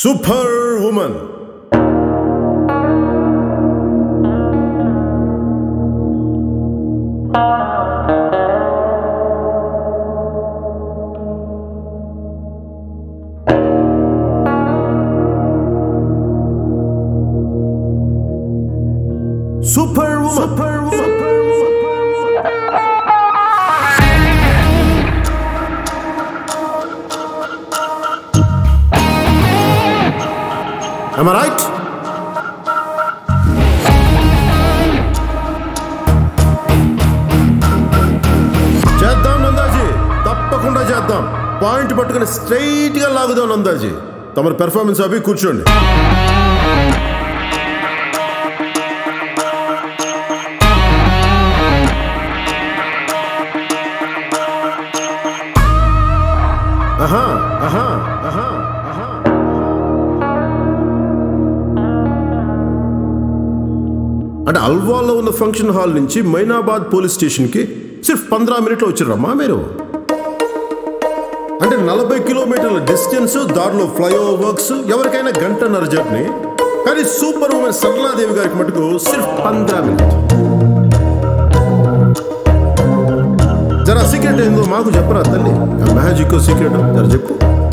Super woman. Am I right? చేద్దాం నందాజీ, తప్పకుండా చేద్దాం. పాయింట్ పట్టుకుని స్ట్రైట్ గా లాగుదాం నందాజీ. తమరి పెర్ఫార్మెన్స్ అవి కూర్చోండి. ఆహా ఆహా ఆహా ఆహా. అంటే అల్వాల్లో ఉన్న ఫంక్షన్ హాల్ నుంచి మైనాబాద్ పోలీస్ స్టేషన్కి సిర్ఫ్ 15 మినిట్లో వచ్చారమ్మా మీరు. అంటే 40 కిలోమీటర్ల డిస్టెన్స్, దారిలో ఫ్లైఓవర్ వర్క్స్, ఎవరికైనా గంటన్నర జర్నీ. కానీ సూపర్ ఉమెన్ సరళాదేవి గారికి మటుకు సిర్ఫ్ 15 మినిట్. జరా సీక్రెట్ ఏందో మాకు చెప్పరా తల్లి, మ్యాజిక్ సీక్రెట్ జర చెప్పు.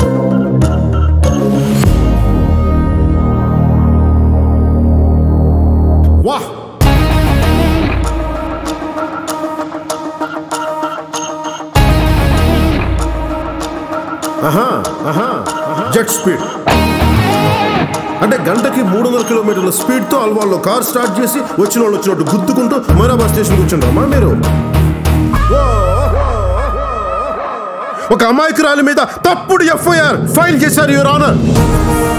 వాహ్, జెట్ స్పీడ్. అంటే గంటకి 300 కిలోమీటర్ల స్పీడ్తో అల్వాల్లో కార్ స్టార్ట్ చేసి వచ్చిన వాళ్ళు వచ్చినట్టు గుద్దుకుంటూ మైనాబాద్ స్టేషన్ కూర్చుంటారమ్మా మీరు. ఒక అమాయకురాలి మీద తప్పుడు ఎఫ్ఐఆర్ ఫైల్ చేశారు యువర్ ఆనర్.